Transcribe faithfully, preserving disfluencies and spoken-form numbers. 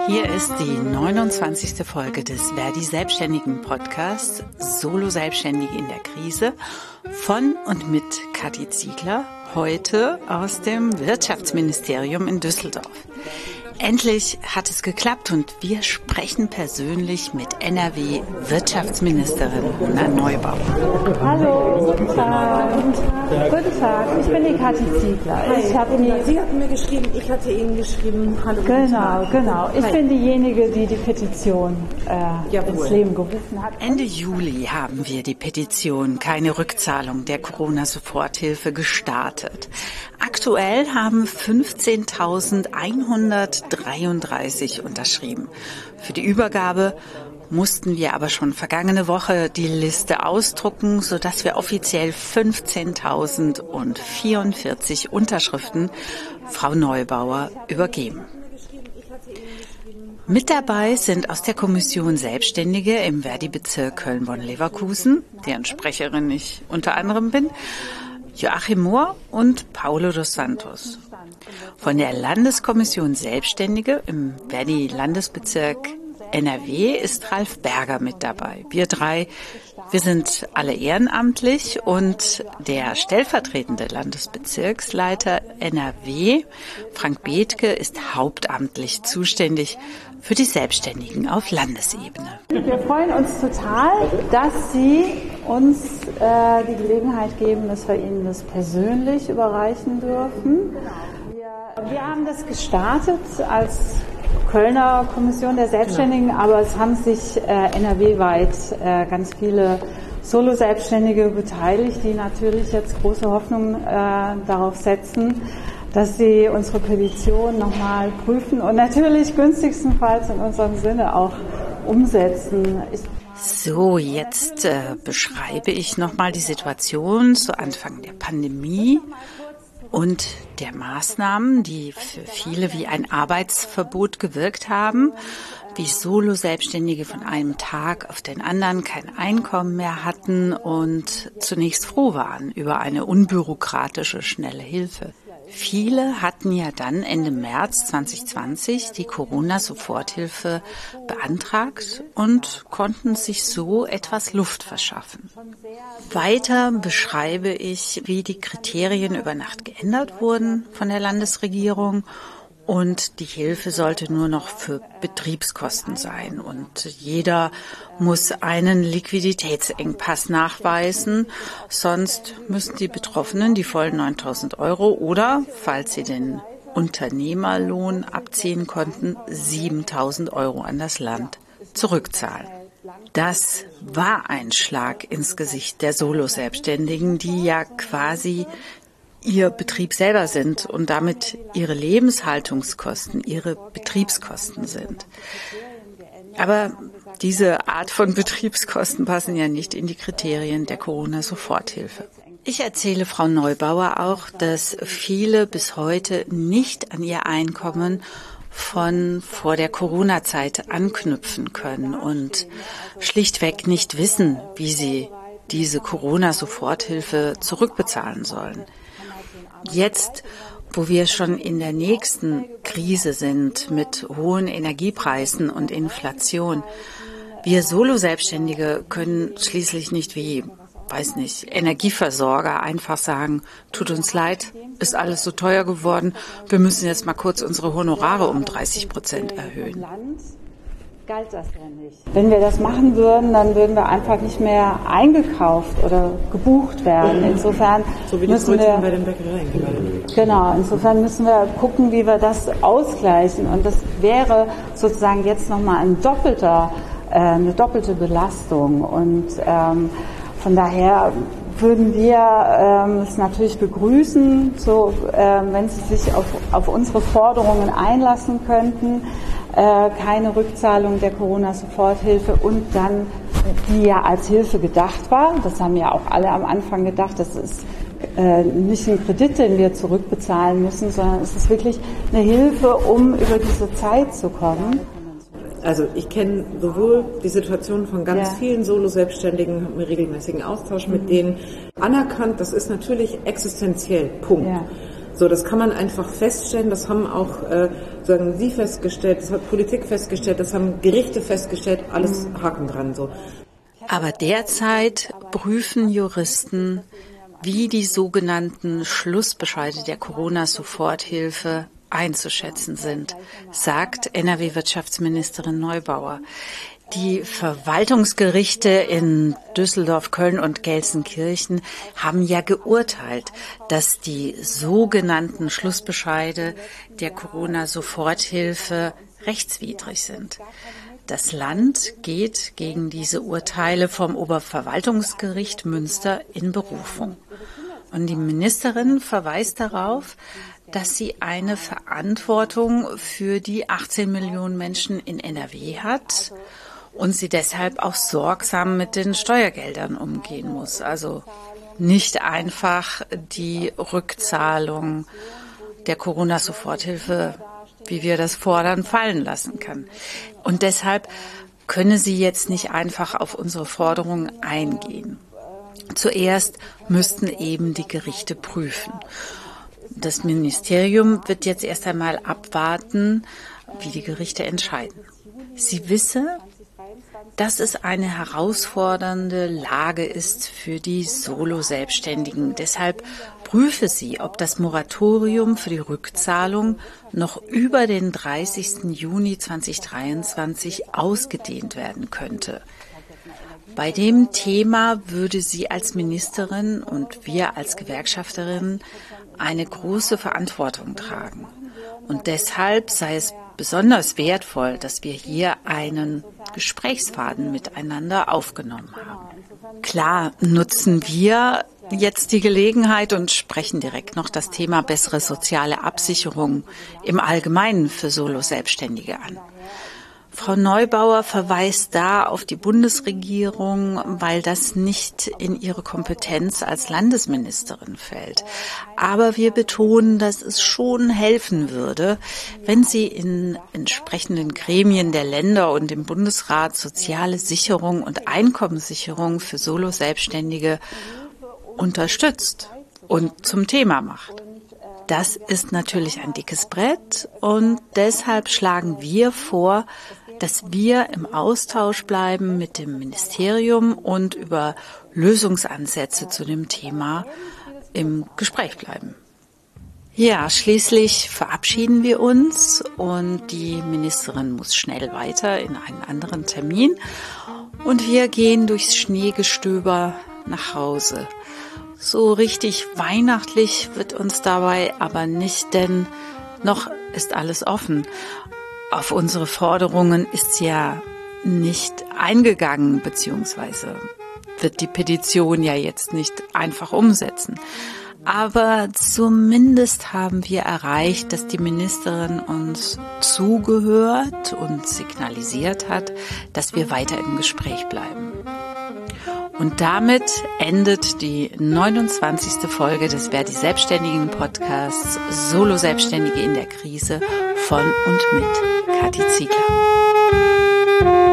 Hier ist die neunundzwanzigste Folge des Verdi Selbstständigen Podcasts Solo-Selbstständige in der Krise von und mit Kathi Ziegler, heute aus dem Wirtschaftsministerium in Düsseldorf. Endlich hat es geklappt und wir sprechen persönlich mit N R W-Wirtschaftsministerin Mona Neubauer. Hallo, guten Tag. Guten Tag. Guten Tag, ich bin die Kathi Ziegler. Ich habe die, Sie hatten mir geschrieben, ich hatte Ihnen geschrieben. Hallo. Genau, genau. Ich Hi. bin diejenige, die die Petition äh, ins Leben gerufen hat. Ende Juli haben wir die Petition Keine Rückzahlung der Corona-Soforthilfe gestartet. Aktuell haben fünfzehntausendeinhundertdreiunddreißig unterschrieben. Für die Übergabe mussten wir aber schon vergangene Woche die Liste ausdrucken, sodass wir offiziell fünfzehntausendvierundvierzig Unterschriften Frau Neubauer übergeben. Mit dabei sind aus der Kommission Selbstständige im Verdi-Bezirk Köln-Bonn-Leverkusen, deren Sprecherin ich unter anderem bin, Joachim Mohr und Paulo dos Santos. Von der Landeskommission Selbstständige im Verdi-Landesbezirk N R W ist Ralf Berger mit dabei. Wir drei, wir sind alle ehrenamtlich und der stellvertretende Landesbezirksleiter N R W, Frank Bethke, ist hauptamtlich zuständig für die Selbstständigen auf Landesebene. Wir freuen uns total, dass Sie uns äh, die Gelegenheit geben, dass wir Ihnen das persönlich überreichen dürfen. Wir, wir haben das gestartet als Kölner Kommission der Selbstständigen, genau. Aber es haben sich äh, N R W-weit äh, ganz viele Solo-Selbstständige beteiligt, die natürlich jetzt große Hoffnung äh, darauf setzen, dass sie unsere Petition nochmal prüfen und natürlich günstigstenfalls in unserem Sinne auch umsetzen. Ich So, jetzt äh, beschreibe ich nochmal die Situation zu Anfang der Pandemie und der Maßnahmen, die für viele wie ein Arbeitsverbot gewirkt haben, wie Solo-Selbstständige von einem Tag auf den anderen kein Einkommen mehr hatten und zunächst froh waren über eine unbürokratische, schnelle Hilfe. Viele hatten ja dann Ende März zweitausendzwanzig die Corona-Soforthilfe beantragt und konnten sich so etwas Luft verschaffen. Weiter beschreibe ich, wie die Kriterien über Nacht geändert wurden von der Landesregierung. Und die Hilfe sollte nur noch für Betriebskosten sein. Und jeder muss einen Liquiditätsengpass nachweisen. Sonst müssen die Betroffenen die vollen neuntausend Euro oder, falls sie den Unternehmerlohn abziehen konnten, siebentausend Euro an das Land zurückzahlen. Das war ein Schlag ins Gesicht der Solo-Selbstständigen, die ja quasi ihr Betrieb selber sind und damit ihre Lebenshaltungskosten, ihre Betriebskosten sind. Aber diese Art von Betriebskosten passen ja nicht in die Kriterien der Corona-Soforthilfe. Ich erzähle Frau Neubauer auch, dass viele bis heute nicht an ihr Einkommen von vor der Corona-Zeit anknüpfen können und schlichtweg nicht wissen, wie sie diese Corona-Soforthilfe zurückbezahlen sollen. Jetzt, wo wir schon in der nächsten Krise sind mit hohen Energiepreisen und Inflation, wir Solo-Selbstständige können schließlich nicht wie, weiß nicht, Energieversorger einfach sagen, tut uns leid, ist alles so teuer geworden, wir müssen jetzt mal kurz unsere Honorare um dreißig Prozent erhöhen. Galt das ja nicht. Wenn wir das machen würden, dann würden wir einfach nicht mehr eingekauft oder gebucht werden. Insofern so wie die müssen wir bei den Bäckereien. Genau, insofern müssen wir gucken, wie wir das ausgleichen. Und das wäre sozusagen jetzt nochmal ein doppelter, äh, eine doppelte Belastung. Und ähm, von daher würden wir ähm, es natürlich begrüßen, so, äh, wenn Sie sich auf, auf unsere Forderungen einlassen könnten. Keine Rückzahlung der Corona-Soforthilfe und dann, die ja als Hilfe gedacht war, das haben ja auch alle am Anfang gedacht, das ist äh, nicht ein Kredit, den wir zurückbezahlen müssen, sondern es ist wirklich eine Hilfe, um über diese Zeit zu kommen. Also ich kenne sowohl die Situation von ganz ja. vielen Solo-Selbstständigen, habe einen regelmäßigen Austausch mhm. mit denen, anerkannt, das ist natürlich existenziell, Punkt. Ja. So, das kann man einfach feststellen, das haben auch äh, sagen Sie festgestellt, das hat Politik festgestellt, das haben Gerichte festgestellt, alles Haken dran. So. Aber derzeit prüfen Juristen, wie die sogenannten Schlussbescheide der Corona-Soforthilfe einzuschätzen sind, sagt N R W-Wirtschaftsministerin Neubauer. Die Verwaltungsgerichte in Düsseldorf, Köln und Gelsenkirchen haben ja geurteilt, dass die sogenannten Schlussbescheide der Corona-Soforthilfe rechtswidrig sind. Das Land geht gegen diese Urteile vom Oberverwaltungsgericht Münster in Berufung. Und die Ministerin verweist darauf, dass sie eine Verantwortung für die achtzehn Millionen Menschen in N R W hat und sie deshalb auch sorgsam mit den Steuergeldern umgehen muss. Also nicht einfach die Rückzahlung der Corona-Soforthilfe, wie wir das fordern, fallen lassen kann. Und deshalb könne sie jetzt nicht einfach auf unsere Forderungen eingehen. Zuerst müssten eben die Gerichte prüfen. Das Ministerium wird jetzt erst einmal abwarten, wie die Gerichte entscheiden. Sie wisse, dass es eine herausfordernde Lage ist für die Solo-Selbstständigen. Deshalb prüfe sie, ob das Moratorium für die Rückzahlung noch über den dreißigsten Juni zweitausenddreiundzwanzig ausgedehnt werden könnte. Bei dem Thema würde sie als Ministerin und wir als Gewerkschafterinnen eine große Verantwortung tragen. Und deshalb sei es besonders wertvoll, dass wir hier einen Gesprächsfaden miteinander aufgenommen haben. Klar nutzen wir jetzt die Gelegenheit und sprechen direkt noch das Thema bessere soziale Absicherung im Allgemeinen für Solo-Selbstständige an. Frau Neubauer verweist da auf die Bundesregierung, weil das nicht in ihre Kompetenz als Landesministerin fällt. Aber wir betonen, dass es schon helfen würde, wenn sie in entsprechenden Gremien der Länder und im Bundesrat soziale Sicherung und Einkommenssicherung für Solo-Selbstständige unterstützt und zum Thema macht. Das ist natürlich ein dickes Brett und deshalb schlagen wir vor, dass wir im Austausch bleiben mit dem Ministerium und über Lösungsansätze zu dem Thema im Gespräch bleiben. Ja, schließlich verabschieden wir uns und die Ministerin muss schnell weiter in einen anderen Termin und wir gehen durchs Schneegestöber nach Hause. So richtig weihnachtlich wird uns dabei aber nicht, denn noch ist alles offen. Auf unsere Forderungen ist ja nicht eingegangen, beziehungsweise wird die Petition ja jetzt nicht einfach umsetzen. Aber zumindest haben wir erreicht, dass die Ministerin uns zugehört und signalisiert hat, dass wir weiter im Gespräch bleiben. Und damit endet die neunundzwanzigste Folge des Verdi Selbstständigen Podcasts Solo-Selbstständige in der Krise von und mit Kathi Ziegler.